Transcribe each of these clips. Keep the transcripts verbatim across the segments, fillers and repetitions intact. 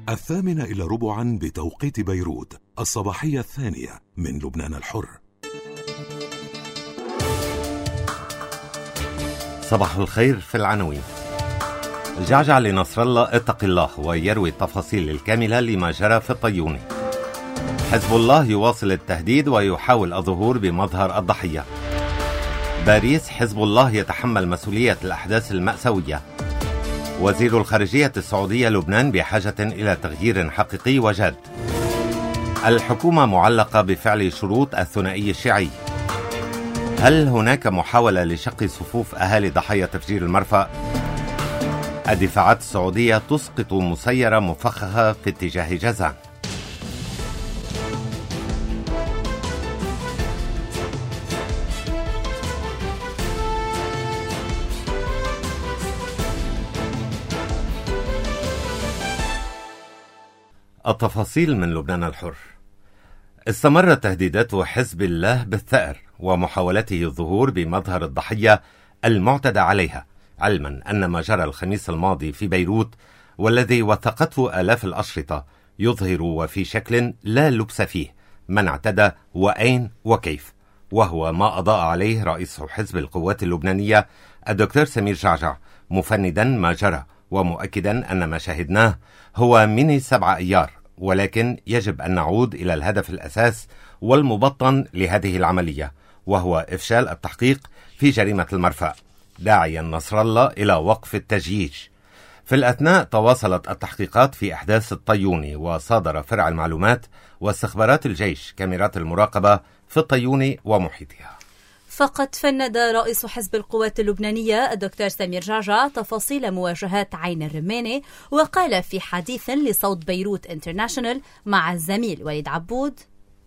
الثامنة إلى ربعا بتوقيت بيروت، الصباحية الثانية من لبنان الحر. صباح الخير في العناوين. جعجع لنصر الله اتق الله، ويروي التفاصيل الكاملة لما جرى في الطيوني. حزب الله يواصل التهديد ويحاول الظهور بمظهر الضحية. باريس حزب الله يتحمل مسؤولية الأحداث المأساوية. وزير الخارجية السعودية لبنان بحاجة إلى تغيير حقيقي وجاد. الحكومة معلقة بفعل شروط الثنائي الشيعي. هل هناك محاولة لشق صفوف أهالي ضحايا تفجير المرفأ؟ الدفاعات السعودية تسقط مسيرة مفخخة في اتجاه جازان. التفاصيل من لبنان الحر. استمرت تهديدات حزب الله بالثأر ومحاولته الظهور بمظهر الضحية المعتدى عليها، علما أن ما جرى الخميس الماضي في بيروت والذي وثقته آلاف الأشرطة يظهر وفي شكل لا لبس فيه من اعتدى وأين وكيف، وهو ما أضاء عليه رئيس حزب القوات اللبنانية الدكتور سمير جعجع، مفندا ما جرى ومؤكدا أن ما شاهدناه هو من سبع أيار، ولكن يجب أن نعود إلى الهدف الأساس والمبطن لهذه العملية، وهو إفشال التحقيق في جريمة المرفأ، داعيا نصر الله إلى وقف التجييج. في الأثناء تواصلت التحقيقات في أحداث الطيوني، وصادر فرع المعلومات واستخبارات الجيش كاميرات المراقبة في الطيوني ومحيطها. فقد فند رئيس حزب القوات اللبنانية الدكتور سمير جعجع تفاصيل مواجهات عين الرمانة، وقال في حديث لصوت بيروت انترناشونال مع الزميل وليد عبود: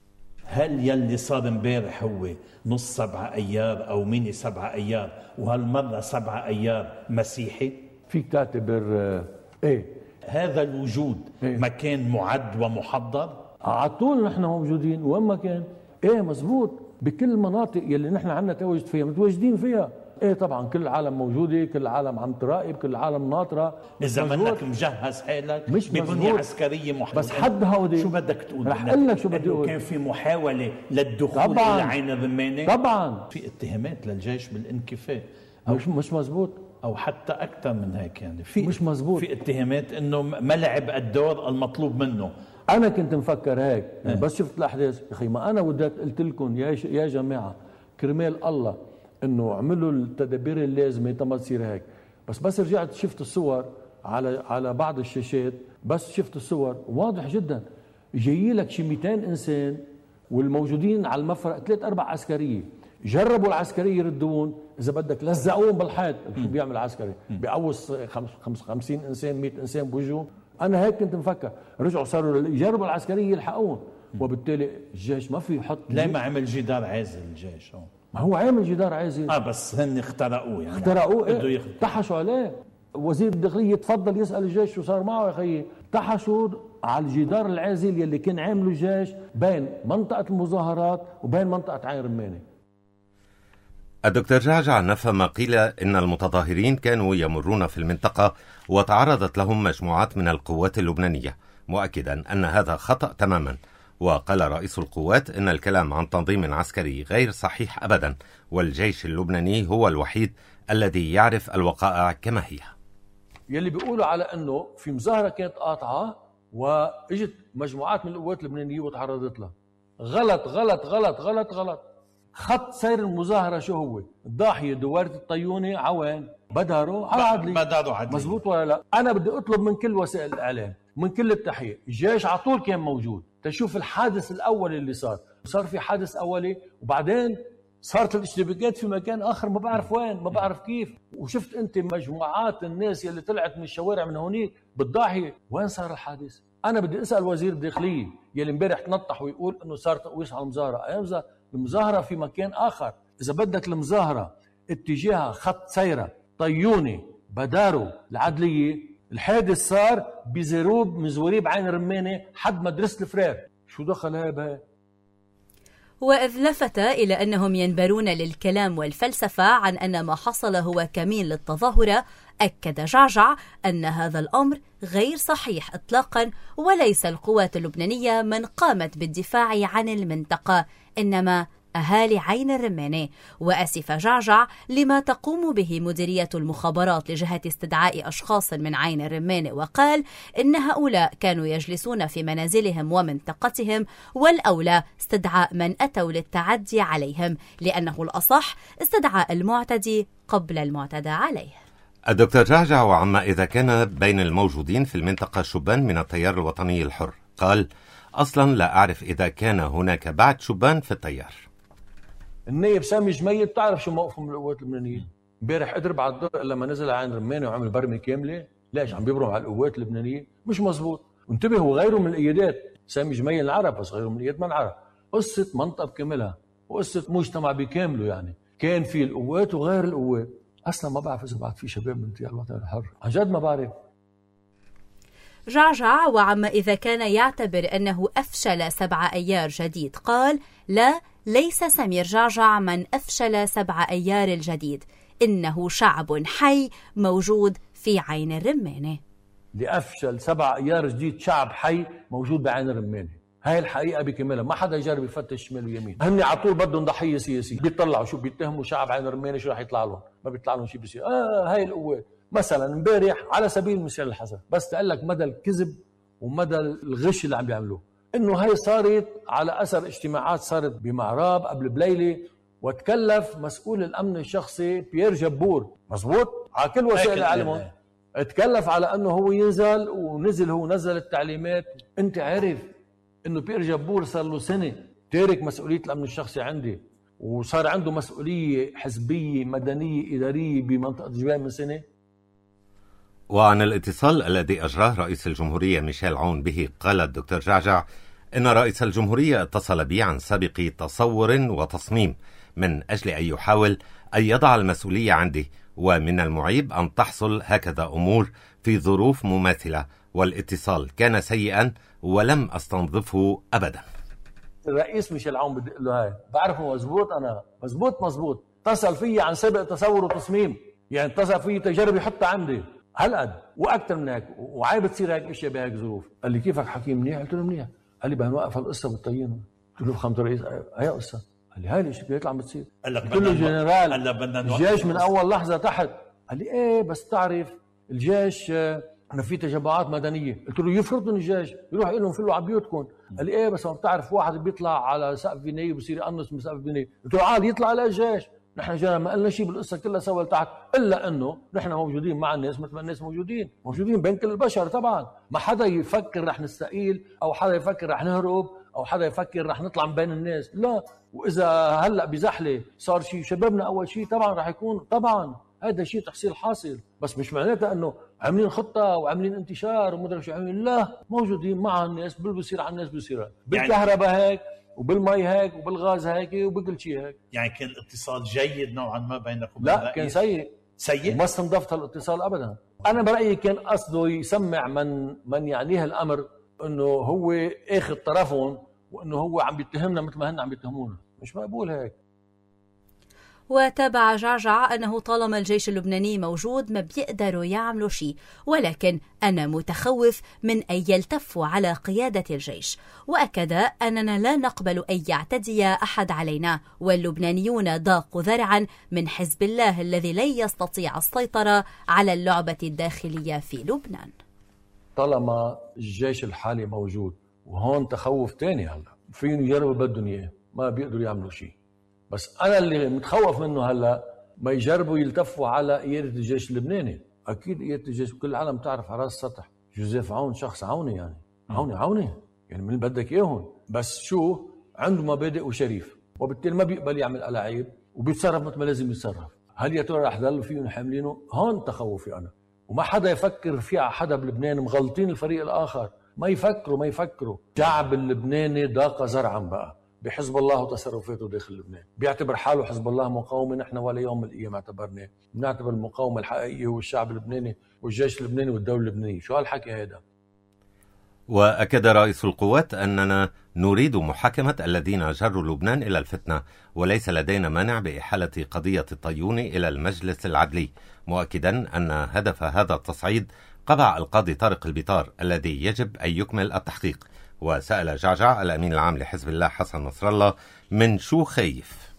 هل يلي صار امبارح هو نص سبعة أيار أو ميني سبعة أيار، وهالمرة سبعة أيار مسيحي؟ فيك تعتبر ايه هذا الوجود إيه؟ ما كان معد ومحضر؟ على طول نحن موجودين وين ما كان. ايه مزبوط، بكل المناطق يلي نحن عنا تواجد فيها متواجدين فيها. ايه طبعا كل العالم موجوده، كل العالم عم تراقب، كل العالم ناطره. اذا منك مجهز حالك مش ببنيه عسكريه محدوده، بس حد هودي شو بدك تقول؟ رح اقول لك شو بدي اقول. كان في محاوله للدخول طبعاً. الى عين الرمانه. طبعا في اتهامات للجيش بالانكفاء، مش مش مزبوط، او حتى اكثر من هيك. يعني في مش مزبوط، في اتهامات انه ما لعب الدور المطلوب منه. انا كنت مفكر هيك يعني بس شفت الاحداث. يا اخي ما انا وديت قلت لكم يا يا جماعه كرمال الله انه اعملوا التدابير اللازمه تما تصير هيك. بس بس رجعت شفت الصور على على بعض الشاشات، بس شفت الصور واضح جدا جاي لك شي مئتين انسان، والموجودين على المفرق ثلاث اربع عسكريه. جربوا العسكريه يردون، اذا بدك لزقوهم بالحيط. شو بيعمل العسكري؟ بيقوص خمسين انسان مئة انسان بوجهه. انا هيك كنت مفكر. رجعوا صاروا يجربوا العسكريه يلحقون، وبالتالي الجيش ما في يحط. ليه ما عمل جدار عازل الجيش؟ هون ما هو عامل جدار عازل. اه بس هن اخترقوه يعني اخترقوه ايه؟ طحشوا عليه. وزير الداخليه تفضل يسال الجيش شو صار معه يا خيي. طحشوا على الجدار العازل يلي كان عامله الجيش بين منطقه المظاهرات وبين منطقه عين رمانه. الدكتور جعجع نفى ما قيل إن المتظاهرين كانوا يمرون في المنطقة وتعرضت لهم مجموعات من القوات اللبنانية، مؤكدا أن هذا خطأ تماما. وقال رئيس القوات إن الكلام عن تنظيم عسكري غير صحيح أبدا، والجيش اللبناني هو الوحيد الذي يعرف الوقائع كما هي. يلي بيقولوا على أنه في مظاهرة كانت قاطعة وإجت مجموعات من القوات اللبنانية وتعرضت لها، غلط غلط غلط غلط غلط. خط سير المظاهرة شو هو؟ الضاحية دوارة الطيوني عوين بداروا على عدلي. بداروا عدلي مزبوط ولا لا؟ أنا بدي أطلب من كل وسائل الإعلام من كل التحية، الجيش على طول كان موجود تشوف الحادث الأولي اللي صار. صار في حادث أولي وبعدين صارت الاشتباكات في مكان آخر ما بعرف وين، ما بعرف كيف. وشفت أنت مجموعات الناس اللي طلعت من الشوارع من هونيك بالضاحية. وين صار الحادث؟ أنا بدي أسأل وزير الداخلية يلي امبارح تنطح ويقول إنه صار تقويس على المظاهرة. أيام المظاهرة في مكان آخر. إذا بدك المظاهرة اتجاهها خط سيرة طيوني بدارو العدلية، الحادث صار بزروب من زوريب عين رمانة حد مدرسة الفرير. شو دخل هاي بهاي؟ وإذ لفت إلى أنهم ينبرون للكلام والفلسفة عن أن ما حصل هو كمين للتظاهرة، أكد جعجع أن هذا الأمر غير صحيح إطلاقا، وليس القوات اللبنانية من قامت بالدفاع عن المنطقة، إنما أهالي عين الرمانة. وأسف جعجع لما تقوم به مديرية المخابرات لجهة استدعاء أشخاص من عين الرمانة، وقال إن هؤلاء كانوا يجلسون في منازلهم ومنطقتهم، والأولى استدعاء من أتوا للتعدي عليهم، لأنه الأصح استدعاء المعتدي قبل المعتدى عليه. الدكتور جعجع وعما إذا كان بين الموجودين في المنطقة شبان من التيار الوطني الحر، قال: أصلا لا أعرف إذا كان هناك بعد شبان في التيار. النائب سامي جميل بتعرف شو موقفه من القوات اللبنانيه؟ امبارح قدر بعد الظهر لما نزل عين رمانه وعمل برمه كامله، ليش عم بيبرم على القوات اللبنانيه؟ مش مزبوط. وانتبه، وغيره من القيادات، سامي جميل نعرف بس غيره من القيادات ما نعرف. قصه منطقه بكاملها وقصه مجتمع بكامله، يعني كان في القوات وغير القوات. اصلا ما بعرف اذا بعد في شباب من التيار الوطني الحر، عن جد ما بعرف. جعجع وعما إذا كان يعتبر أنه أفشل سبع أيار جديد، قال: لا، ليس سمير جعجع من أفشل سبع أيار الجديد، إنه شعب حي موجود في عين الرمانة. لأفشل سبع أيار جديد شعب حي موجود بعين الرمانة، هاي الحقيقة بكملها، ما حدا يجرب يفتش شمال ويمين. هن على طول بدهم ضحية سياسية، بيطلعوا شو بيتهموا شعب عين الرمانة، شو رح يطلع لهم؟ ما بيطلع لهم شيء بيصير. آه هاي القوات. مثلا امبارح على سبيل المثال الحسن، بس تقول لك مدى الكذب ومدى الغش اللي عم بيعملوه، انه هاي صارت على اثر اجتماعات صارت بمعراب قبل بليله، وتكلف مسؤول الامن الشخصي بيير جبور، مزبوط، على كل وسائل الاعلام، تكلف على انه هو ينزل، ونزل هو نزل التعليمات. انت عارف انه بيير جبور صار له سنه تارك مسؤوليه الامن الشخصي عندي، وصار عنده مسؤوليه حزبيه مدنيه اداريه بمنطقه جبال من سنه. وعن الاتصال الذي أجراه رئيس الجمهورية ميشيل عون به، قال الدكتور جعجع إن رئيس الجمهورية اتصل بي عن سابق تصور وتصميم من أجل أن يحاول أن يضع المسؤولية عندي، ومن المعيب أن تحصل هكذا أمور في ظروف مماثلة، والاتصال كان سيئا ولم أستنظفه أبدا. الرئيس ميشيل عون بدي أقول له هاي بعرفه مزبوط، أنا مزبوط مزبوط اتصل فيي عن سابق تصور وتصميم، يعني اتصل فيي تجرب يحطها عندي هالقد واكثر من هيك، وعيب تصير هيك اشياء بهيك ظروف. قال لي كيفك حكي منيح؟ قلت له منيح. قال لي بدنا نوقف هالقصه بالطينه. قلت له فخامه الرئيس هي قصه. قال لي هاي الاشياء هيك عم بتصير. قلت له جنرال الجيش من اول لحظه تحت. قال لي ايه بس تعرف الجيش انه في تجمعات مدنيه. قلت له يفرضوا الجيش يروح يقول لهم فلوا على بيوتكم. قال لي ايه بس ما بتعرف واحد بيطلع على سقف بنايه وبصير يقنص من سقف بنايه. قلت له عاد يطلع على الجيش، نحن جينا ما قلنا شيء بالقصه كلها سوا لتحت، الا انه نحن موجودين مع الناس مثل ما الناس موجودين، موجودين بين كل البشر. طبعا ما حدا يفكر رح نستقيل او حدا يفكر رح نهرب او حدا يفكر رح نطلع من بين الناس، لا. واذا هلا بزحله صار شيء شبابنا اول شيء طبعا رح يكون، طبعا هذا شيء تحصيل حاصل، بس مش معناتها انه عاملين خطه وعاملين انتشار ومدري شو عاملين، لا، موجودين مع الناس، باللي بيصير على الناس بيصير، بالكهرباء هيك وبالمي هيك وبالغاز هيك وبكل شيء هيك. يعني كان الاتصال جيد نوعا ما بينكم؟ لا كان سيء سيء، ما استنضفت الاتصال ابدا. انا برايي كان قصده يسمع من من يعنيه الامر انه هو اخذ طرفهم، وانه هو عم بيتهمنا مثل ما هن عم بيتهمونا، مش مقبول هيك. وتابع جعجع أنه طالما الجيش اللبناني موجود ما بيقدروا يعملوا شيء، ولكن أنا متخوف من أن يلتفوا على قيادة الجيش، وأكد أننا لا نقبل أن يعتدي أحد علينا، واللبنانيون ضاقوا ذرعا من حزب الله الذي لن يستطيع السيطرة على اللعبة الداخلية في لبنان. طالما الجيش الحالي موجود، وهون تخوف تاني هلا فيهم يجربوا بدهم اياه، ما بيقدروا يعملوا شيء. بس أنا اللي متخوف منه هلا ما يجربوا يلتفوا على قيادة الجيش اللبناني. أكيد قيادة الجيش كل العالم تعرف على راس السطح، جوزيف عون شخص عوني، يعني عوني عوني يعني من اللي بدك إياهم، بس شو عنده مبادئ وشريف، وبالتالي ما بيقبل يعمل ألاعيب وبيتصرف مثل ما لازم يتصرف. هل يا ترى رح يضلوا فيهم حاملينه؟ هون تخوفي أنا، وما حدا يفكر في حدا بلبنان، مغلطين الفريق الآخر، ما يفكروا ما يفكروا. الشعب اللبناني ضاق زرعا بقى بحزب الله وتصرفاته داخل لبنان، بيعتبر حاله حزب الله مقاومه، نحن ولا يوم من الايام اعتبرناه، بنعتبر المقاومه الحقيقيه هو الشعب اللبناني والجيش اللبناني والدوله اللبنانيه. شو هالحكي هذا؟ وأكد رئيس القوات أننا نريد محاكمة الذين جروا لبنان إلى الفتنة، وليس لدينا مانع بإحالة قضية الطيون إلى المجلس العدلي، مؤكدا أن هدف هذا التصعيد قضاء القاضي طارق البيطار الذي يجب أن يكمل التحقيق. وسأل جعجع الأمين العام لحزب الله حسن نصر الله من شو خايف.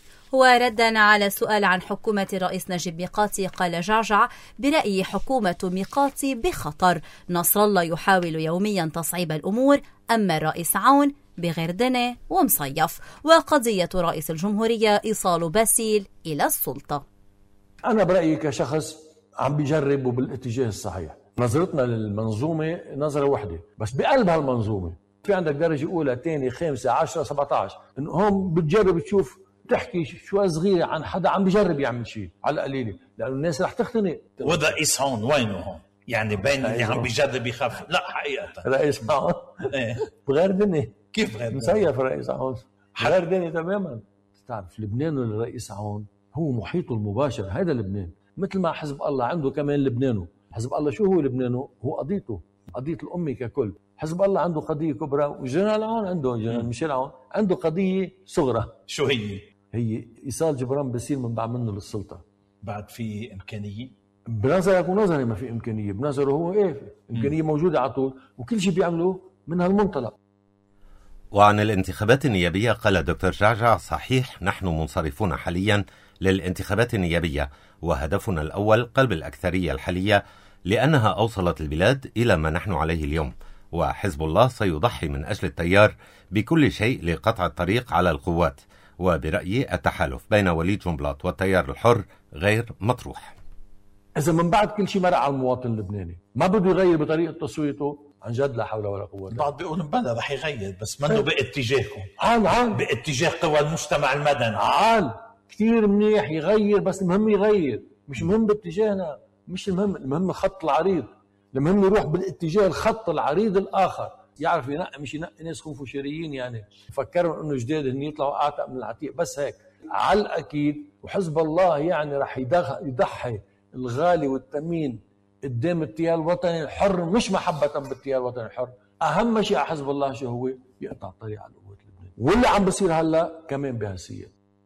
وردا على سؤال عن حكومة الرئيس نجيب ميقاتي قال جعجع برأيي حكومة ميقاتي بخطر، نصر الله يحاول يوميا تصعيب الأمور، أما الرئيس عون بغردنة ومصيف، وقضية رئيس الجمهورية إيصال باسيل إلى السلطة. أنا برأيي كشخص عم بيجربوا بالاتجاه الصحيح. نظرتنا للمنظومة نظرة واحدة، بس بقلب هالمنظومة في عندك درجة أولى ثانية خامسة عشرة سبعة عشر، إنه هم بتجرب تشوف تحكي شوي صغيرة عن حدا عم بيجرب يعمل شيء على القليلة، لأنه الناس رح تختنق. وده رئيس هون وينه هون؟ يعني بين اللي عم بيجرب يخاف؟ لا حقيقة رئيس هون بغردنة. كيف بغردنة؟ مسيف رئيس هون بغردنة تماما. تعرف لبنان الرئيس هون هو محيطه المباشر، هذا لبنان. مثل ما حزب الله عنده كمان لبنانه. حزب الله شو هو لبنانه؟ هو قضيته، قضية الأمة ككل. حزب الله عنده قضية كبرى، وجنرال عون عنده جنرال ميشيل عون عنده قضية صغرى. شو هي؟ هي إيصال جبران باسيل من بعد منه للسلطة. بعد في إمكانية؟ بنظرك ونظري ما في إمكانية، بنظره هو إيه إمكانية موجودة على طول، وكل شيء بيعمله من هالمنطلق. وعن الانتخابات النيابية قال دكتور جعجع صحيح نحن منصرفون حاليا للانتخابات النيابية، وهدفنا الأول قلب الأكثرية الحالية لأنها أوصلت البلاد إلى ما نحن عليه اليوم، وحزب الله سيضحي من أجل التيار بكل شيء لقطع الطريق على القوات. وبرأيي التحالف بين وليد جنبلاط والتيار الحر غير مطروح. إذا من بعد كل شيء مرق على المواطن اللبناني ما بده يغير بطريقة تصويته، عن جد لا حول ولا قوة. بعض بيقولوا بلا رح يغير، بس منه باتجاهكم. عال عال باتجاه قوى المجتمع المدني. عال كثير منيح يغير، بس المهم يغير، مش مهم باتجاهنا، مش المهم، المهم الخط العريض، المهم يروح بالاتجاه الخط العريض الآخر، يعرف ينقي، مش ينقي ناس خنفشاريين يعني يفكروا انه جداد هن يطلعوا اعتق من العتيق، بس هيك على الاكيد. وحزب الله يعني رح يضحي الغالي والثمين قدام التيار الوطني الحر، مش محبة بالتيار الوطني الحر. اهم شيء على حزب الله شو هو؟ يقطع الطريق على القوات اللبنانية، واللي عم بصير هلا كمان بهالسياق.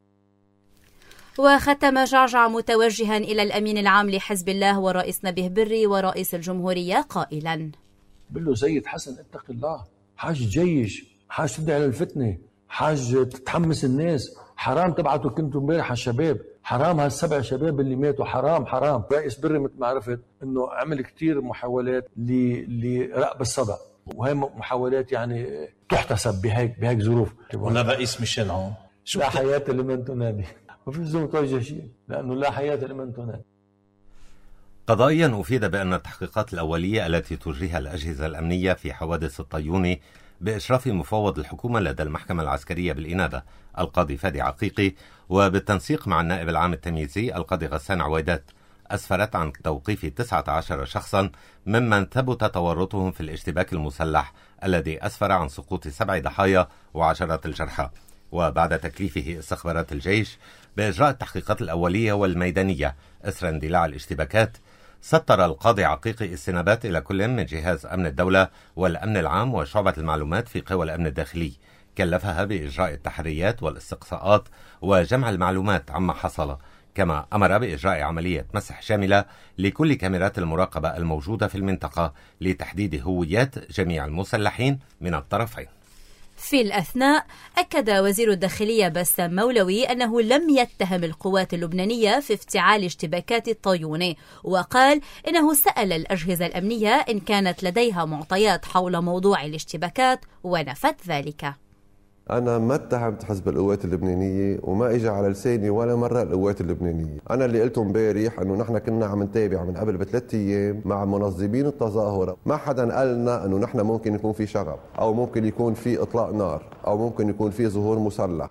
وختم جعجع متوجها إلى الأمين العام لحزب الله والرئيس نبيه بري ورئيس الجمهورية قائلا: بقول له سيد حسن اتق الله، حاج جيش، حاج تدعي للفتنة، حاج تتحمس الناس، حرام تبعتوا كنتوا امبارح على الشباب، حرام هالسبع شباب اللي ماتوا، حرام حرام. رئيس بري مثل ما عرفت انه عمل كتير محاولات لرأب الصدع، وهي محاولات يعني تحتسب بهيك بهيك ظروف. ولا رئيس ميشيل عون لا حياة لمن تنادي، ما في لزوم توجه شيء، لأنه لا حياة لمن تنادي. قضائيا أفيد بأن التحقيقات الأولية التي تجريها الأجهزة الأمنية في حوادث الطيوني بإشراف مفوض الحكومة لدى المحكمة العسكرية بالإنابة القاضي فادي عقيقي وبالتنسيق مع النائب العام التمييزي القاضي غسان عويدات أسفرت عن توقيف تسعة عشر شخصا ممن ثبت تورطهم في الاشتباك المسلح الذي أسفر عن سقوط سبع ضحايا وعشرات الجرحى. وبعد تكليفه استخبارات الجيش بإجراء التحقيقات الأولية والميدانية إثر اندلاع الاشتباكات، سطر القاضي عقيقي استنابات إلى كل من جهاز أمن الدولة والأمن العام وشعبة المعلومات في قوى الأمن الداخلي، كلفها بإجراء التحريات والاستقصاءات وجمع المعلومات عما حصل، كما أمر بإجراء عملية مسح شاملة لكل كاميرات المراقبة الموجودة في المنطقة لتحديد هويات جميع المسلحين من الطرفين. في الأثناء أكد وزير الداخلية بسام مولوي أنه لم يتهم القوات اللبنانية في افتعال اشتباكات الطيوني، وقال إنه سأل الأجهزة الأمنية إن كانت لديها معطيات حول موضوع الاشتباكات ونفت ذلك. أنا ما اتهمت حزب القوات اللبنانية وما إجا على لساني ولا مرة القوات اللبنانية. أنا اللي قلته امبارح أنه نحن كنا عم نتابع من قبل بثلاث أيام مع منظمين التظاهرة، ما حدا قالنا أنه نحن ممكن يكون في شغب أو ممكن يكون في إطلاق نار أو ممكن يكون في ظهور مسلح.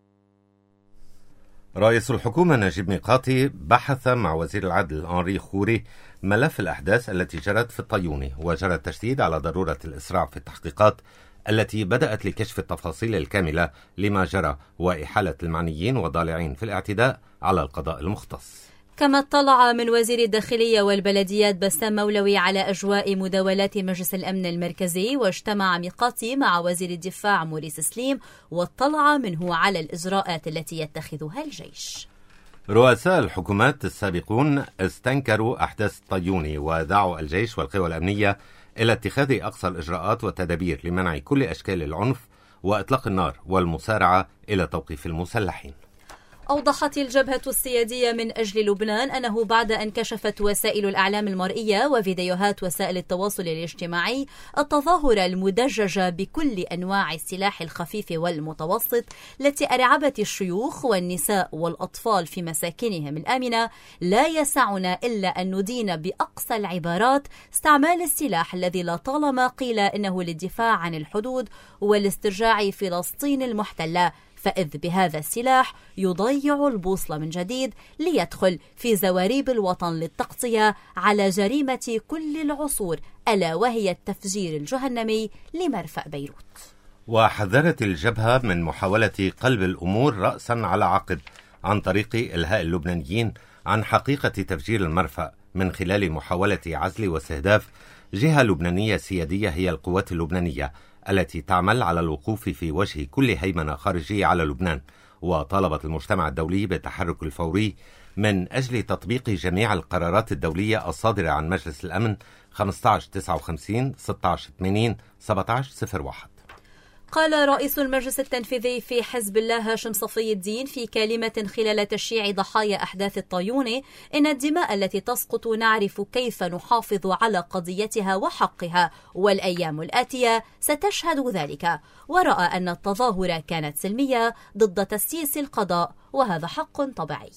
رئيس الحكومة نجيب ميقاتي بحث مع وزير العدل أنري خوري ملف الأحداث التي جرت في الطيوني، وجرى التشديد على ضرورة الإسراع في التحقيقات التي بدأت لكشف التفاصيل الكاملة لما جرى وإحالة المعنيين والضالعين في الاعتداء على القضاء المختص. كما اطلع من وزير الداخلية والبلديات بسام مولوي على أجواء مداولات مجلس الأمن المركزي، واجتمع ميقاتي مع وزير الدفاع موريس سليم واطلع منه على الإجراءات التي يتخذها الجيش. رؤساء الحكومات السابقون استنكروا أحداث الطيوني ودعوا الجيش والقوى الأمنية إلى اتخاذ أقصى الإجراءات والتدابير لمنع كل أشكال العنف وإطلاق النار والمسارعة إلى توقيف المسلحين. أوضحت الجبهة السيادية من أجل لبنان أنه بعد أن كشفت وسائل الإعلام المرئية وفيديوهات وسائل التواصل الاجتماعي التظاهر المدججة بكل أنواع السلاح الخفيف والمتوسط التي أرعبت الشيوخ والنساء والأطفال في مساكنهم الآمنة، لا يسعنا إلا أن ندين بأقصى العبارات استعمال السلاح الذي لطالما قيل إنه للدفاع عن الحدود والاسترجاع فلسطين المحتلة، فإذ بهذا السلاح يضيع البوصلة من جديد ليدخل في زواريب الوطن للتغطية على جريمة كل العصور، ألا وهي التفجير الجهنمي لمرفأ بيروت. وحذرت الجبهة من محاولة قلب الأمور رأسا على عقب عن طريق إلهاء اللبنانيين عن حقيقة تفجير المرفأ من خلال محاولة عزل واستهداف جهة لبنانية سيادية هي القوات اللبنانية التي تعمل على الوقوف في وجه كل هيمنة خارجية على لبنان. وطالبت المجتمع الدولي بالتحرك الفوري من أجل تطبيق جميع القرارات الدولية الصادرة عن مجلس الأمن خمسة عشر تسعة وخمسين ستة عشر ثمانين سبعة عشر صفر واحد. قال رئيس المجلس التنفيذي في حزب الله هاشم صفي الدين في كلمة خلال تشييع ضحايا أحداث الطيوني إن الدماء التي تسقط نعرف كيف نحافظ على قضيتها وحقها، والأيام الآتية ستشهد ذلك، ورأى أن التظاهرة كانت سلمية ضد تسييس القضاء وهذا حق طبيعي.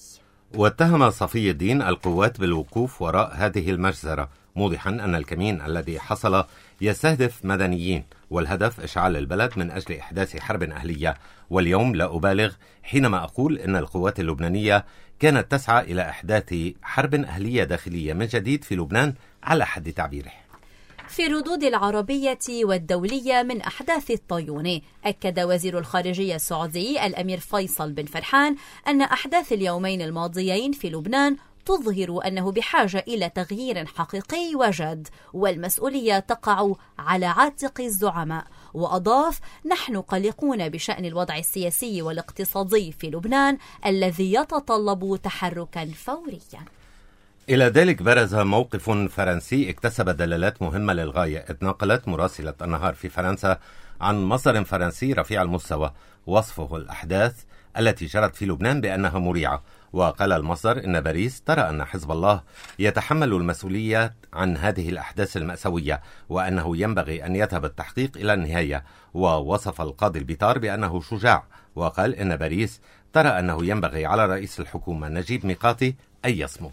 واتهم صفي الدين القوات بالوقوف وراء هذه المجزرة، موضحا أن الكمين الذي حصل يستهدف مدنيين والهدف إشعال البلد من أجل إحداث حرب أهلية. واليوم لا أبالغ حينما أقول أن القوات اللبنانية كانت تسعى إلى إحداث حرب أهلية داخلية من جديد في لبنان على حد تعبيره. في الردود العربية والدولية من أحداث الطيوني، أكد وزير الخارجية السعودي الأمير فيصل بن فرحان أن أحداث اليومين الماضيين في لبنان تظهر أنه بحاجة إلى تغيير حقيقي وجاد، والمسؤولية تقع على عاتق الزعماء. وأضاف: نحن قلقون بشأن الوضع السياسي والاقتصادي في لبنان الذي يتطلب تحركا فوريا. إلى ذلك برز موقف فرنسي اكتسب دلالات مهمة للغاية، إذ نقلت مراسلة النهار في فرنسا عن مصدر فرنسي رفيع المستوى وصفه الأحداث التي جرت في لبنان بأنها مريعة. وقال المصدر إن باريس ترى أن حزب الله يتحمل المسؤولية عن هذه الأحداث المأساوية وأنه ينبغي أن يذهب التحقيق إلى النهاية. ووصف القاضي البيطار بأنه شجاع، وقال إن باريس ترى أنه ينبغي على رئيس الحكومة نجيب ميقاتي أن يصمت.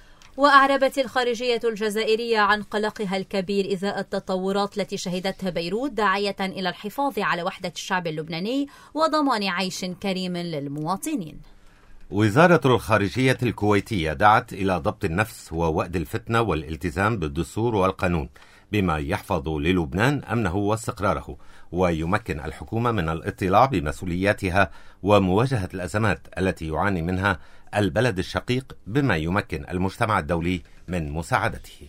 وأعربت الخارجية الجزائرية عن قلقها الكبير إزاء التطورات التي شهدتها بيروت، داعية إلى الحفاظ على وحدة الشعب اللبناني وضمان عيش كريم للمواطنين. وزارة الخارجية الكويتية دعت إلى ضبط النفس ووأد الفتنة والالتزام بالدستور والقانون بما يحفظ للبنان أمنه واستقراره ويمكن الحكومة من الاطلاع بمسؤولياتها ومواجهة الأزمات التي يعاني منها البلد الشقيق بما يمكن المجتمع الدولي من مساعدته.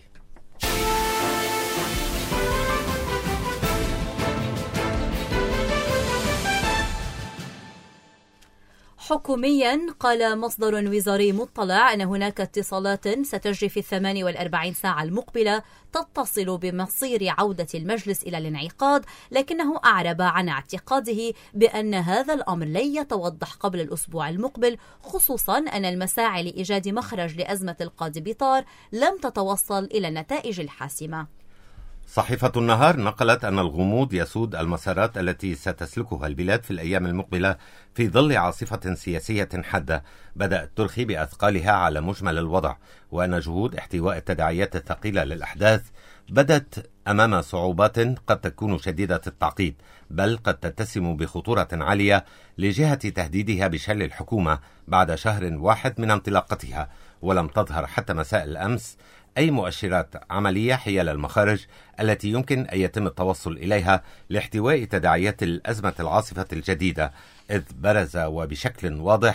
حكوميا قال مصدر وزاري مطلع أن هناك اتصالات ستجري في الثمان والأربعين ساعة المقبلة تتصل بمصير عودة المجلس إلى الانعقاد، لكنه أعرب عن اعتقاده بأن هذا الأمر لن يتوضح قبل الأسبوع المقبل، خصوصا أن المساعي لإيجاد مخرج لأزمة القاضي بيطار لم تتوصل إلى النتائج الحاسمة. صحيفة النهار نقلت أن الغموض يسود المسارات التي ستسلكها البلاد في الأيام المقبلة في ظل عاصفة سياسية حادة بدأت ترخي بأثقالها على مجمل الوضع، وأن جهود احتواء التداعيات الثقيلة للأحداث بدت أمام صعوبات قد تكون شديدة التعقيد، بل قد تتسم بخطورة عالية لجهة تهديدها بشل الحكومة بعد شهر واحد من انطلاقتها. ولم تظهر حتى مساء الأمس أي مؤشرات عملية حيال المخارج التي يمكن أن يتم التوصل إليها لاحتواء تداعيات الأزمة العاصفة الجديدة، إذ برز وبشكل واضح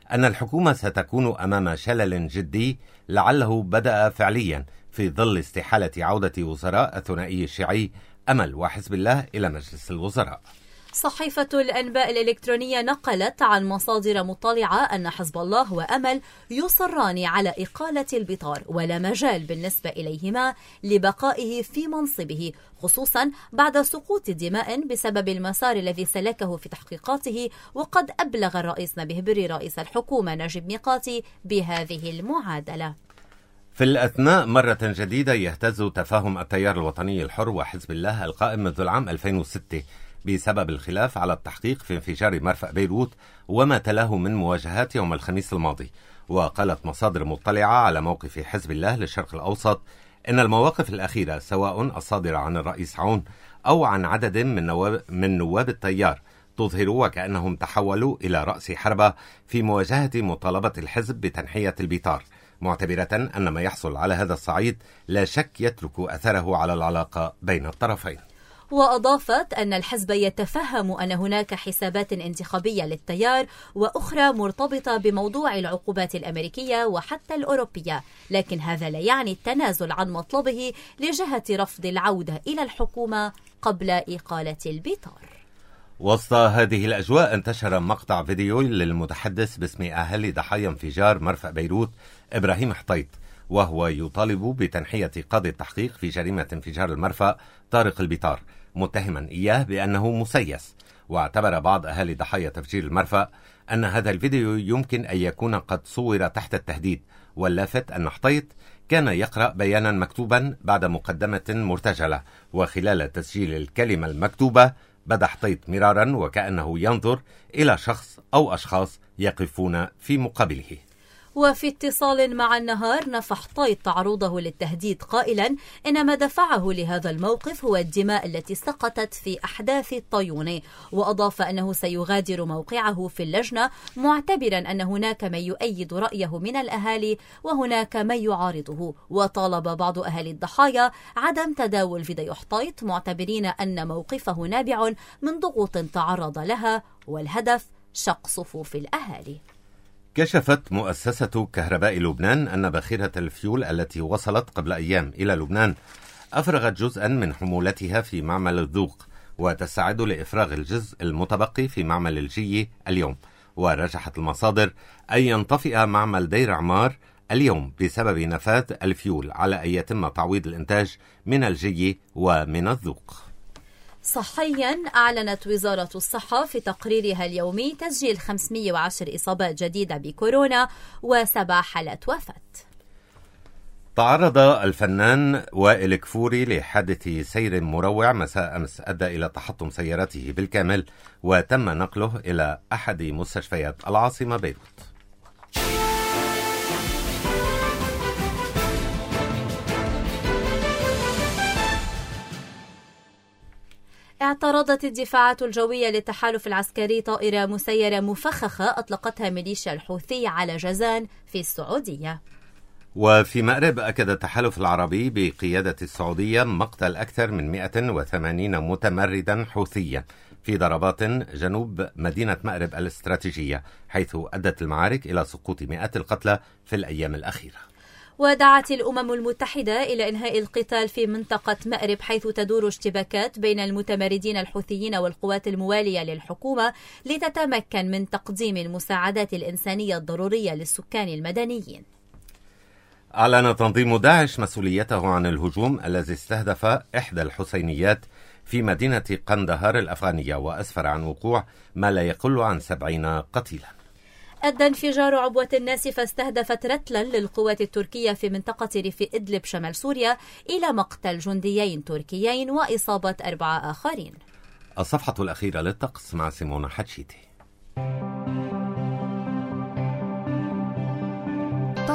أن الحكومة ستكون أمام شلل جدي لعله بدأ فعليا في ظل استحالة عودة وزراء الثنائي الشيعي أمل وحزب الله إلى مجلس الوزراء. صحيفة الأنباء الإلكترونية نقلت عن مصادر مطلعة أن حزب الله وأمل يصران على إقالة البطار ولا مجال بالنسبة إليهما لبقائه في منصبه، خصوصا بعد سقوط دماء بسبب المسار الذي سلكه في تحقيقاته. وقد أبلغ الرئيس نبيه بري رئيس الحكومة نجيب ميقاتي بهذه المعادلة. في الأثناء مرة جديدة يهتز تفاهم التيار الوطني الحر وحزب الله القائم منذ العام ألفين وستة بسبب الخلاف على التحقيق في انفجار مرفأ بيروت وما تلاه من مواجهات يوم الخميس الماضي. وقالت مصادر مطلعة على موقف حزب الله للشرق الأوسط إن المواقف الأخيرة سواء الصادرة عن الرئيس عون أو عن عدد من نواب, من نواب التيار تظهر وكأنهم تحولوا إلى رأس حربة في مواجهة مطالبة الحزب بتنحية البطار، معتبرة أن ما يحصل على هذا الصعيد لا شك يترك أثره على العلاقة بين الطرفين. وأضافت أن الحزب يتفهم أن هناك حسابات انتخابية للتيار وأخرى مرتبطة بموضوع العقوبات الأمريكية وحتى الأوروبية، لكن هذا لا يعني التنازل عن مطلبه لجهة رفض العودة إلى الحكومة قبل إقالة البطار. وسط هذه الأجواء انتشر مقطع فيديو للمتحدث باسم أهالي ضحايا انفجار مرفأ بيروت إبراهيم حطيط، وهو يطالب بتنحية قاضي التحقيق في جريمة انفجار المرفأ طارق البطار، متهما إياه بأنه مسيس. واعتبر بعض أهالي ضحايا تفجير المرفأ أن هذا الفيديو يمكن أن يكون قد صور تحت التهديد، واللافت أن حطيط كان يقرأ بيانا مكتوبا بعد مقدمة مرتجلة، وخلال تسجيل الكلمة المكتوبة بدا حطيط مرارا وكأنه ينظر إلى شخص أو أشخاص يقفون في مقابله. وفي اتصال مع النهار نفى حطيط تعرضه للتهديد قائلا إن ما دفعه لهذا الموقف هو الدماء التي سقطت في أحداث الطيوني، وأضاف أنه سيغادر موقعه في اللجنة، معتبرا أن هناك من يؤيد رأيه من الأهالي وهناك من يعارضه. وطالب بعض أهالي الضحايا عدم تداول فيديو حطيط، معتبرين أن موقفه نابع من ضغوط تعرض لها والهدف شق صفوف الأهالي. كشفت مؤسسة كهرباء لبنان أن باخرة الفيول التي وصلت قبل أيام إلى لبنان أفرغت جزءا من حمولتها في معمل الذوق، وتستعد لإفراغ الجزء المتبقي في معمل الجية اليوم. ورجحت المصادر أن ينطفئ معمل دير عمار اليوم بسبب نفاذ الفيول، على أن يتم تعويض الإنتاج من الجية ومن الذوق. صحيا أعلنت وزارة الصحة في تقريرها اليومي تسجيل خمسمئة وعشرة إصابات جديدة بكورونا وسبع حالات وفاة. تعرض الفنان وائل كفوري لحادث سير مروع مساء أمس أدى إلى تحطم سيارته بالكامل، وتم نقله إلى أحد مستشفيات العاصمة بيروت. اعترضت الدفاعات الجوية للتحالف العسكري طائرة مسيرة مفخخة أطلقتها ميليشيا الحوثي على جازان في السعودية. وفي مأرب أكد التحالف العربي بقيادة السعودية مقتل أكثر من مئة وثمانين متمردا حوثيا في ضربات جنوب مدينة مأرب الاستراتيجية، حيث أدت المعارك إلى سقوط مئات القتلى في الأيام الأخيرة. ودعت الأمم المتحدة إلى إنهاء القتال في منطقة مأرب، حيث تدور اشتباكات بين المتمردين الحوثيين والقوات الموالية للحكومة لتتمكن من تقديم المساعدات الإنسانية الضرورية للسكان المدنيين. أعلن تنظيم داعش مسؤوليته عن الهجوم الذي استهدف إحدى الحسينيات في مدينة قندهار الأفغانية، وأسفر عن وقوع ما لا يقل عن سبعين قتيلا. أدى انفجار عبوة ناسفة استهدفت رتلا للقوات التركية في منطقة ريف إدلب شمال سوريا إلى مقتل جنديين تركيين وإصابة أربعة آخرين. الصفحة الأخيرة للطقس مع سيمونا حتشيتي.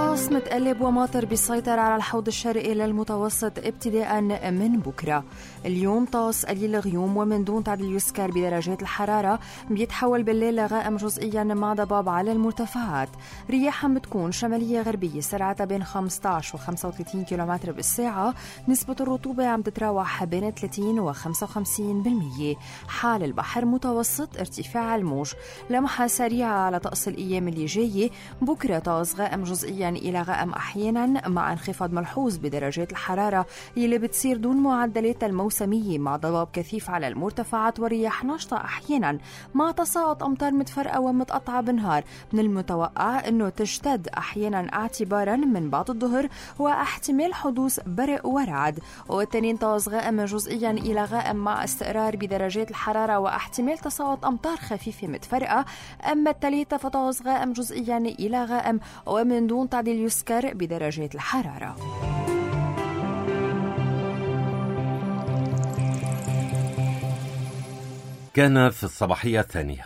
طقس متقلب وماطر بيسيطر على الحوض الشرقي للمتوسط ابتداء من بكرة. اليوم طقس قليل غيوم ومن دون تعديل يسكر بدرجات الحرارة، بيتحول بالليل لغائم جزئيا مع ضباب على المرتفعات. رياح عم بتكون شمالية غربية سرعتها بين خمسة عشر و خمسة وثلاثين كيلومتر بالساعة. نسبة الرطوبة عم تتراوح بين ثلاثين و خمسة وخمسين بالمية. حال البحر متوسط ارتفاع الموج. لمحة سريعة على طقس الأيام اللي جاية. بكرة طقس غائم جزئيا إلى غائم أحيانا مع انخفاض ملحوظ بدرجات الحرارة يلي بتصير دون معدلات الموسمية، مع ضباب كثيف على المرتفعات ورياح نشطة أحيانا مع تساقط أمطار متفرقة ومتقطعة بالنهار. من المتوقع أنه تشتد أحيانا اعتبارا من بعد الظهر واحتمال حدوث برق ورعد. والتنين طقس غائم جزئيا إلى غائم مع استقرار بدرجات الحرارة واحتمال تساقط أمطار خفيفة متفرقة. أما الثلاثة فطقس غائم جزئيا إلى غائم ومن دون تعديل يسكر بدرجات الحرارة. كان في الصباحية الثانية.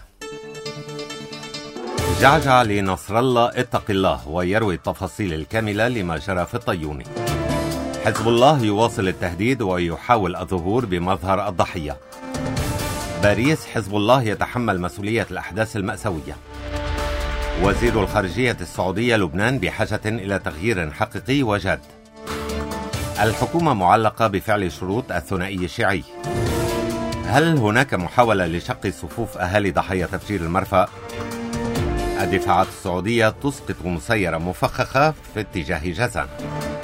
جعجع لنصر الله اتق الله ويروي التفاصيل الكاملة لما جرى في الطيوني. حزب الله يواصل التهديد ويحاول الظهور بمظهر الضحية. باريس حزب الله يتحمل مسؤولية الأحداث المأساوية. وزير الخارجية السعودية لبنان بحاجة إلى تغيير حقيقي وجاد. الحكومة معلقة بفعل شروط الثنائي الشيعي. هل هناك محاولة لشق صفوف أهالي ضحايا تفجير المرفأ؟ الدفاعات السعودية تسقط مسيرة مفخخة في اتجاه جازان.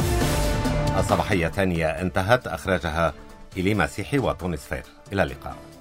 الصباحية الثانية انتهت، أخرجها إلي مسيحي وتونس فير. إلى اللقاء.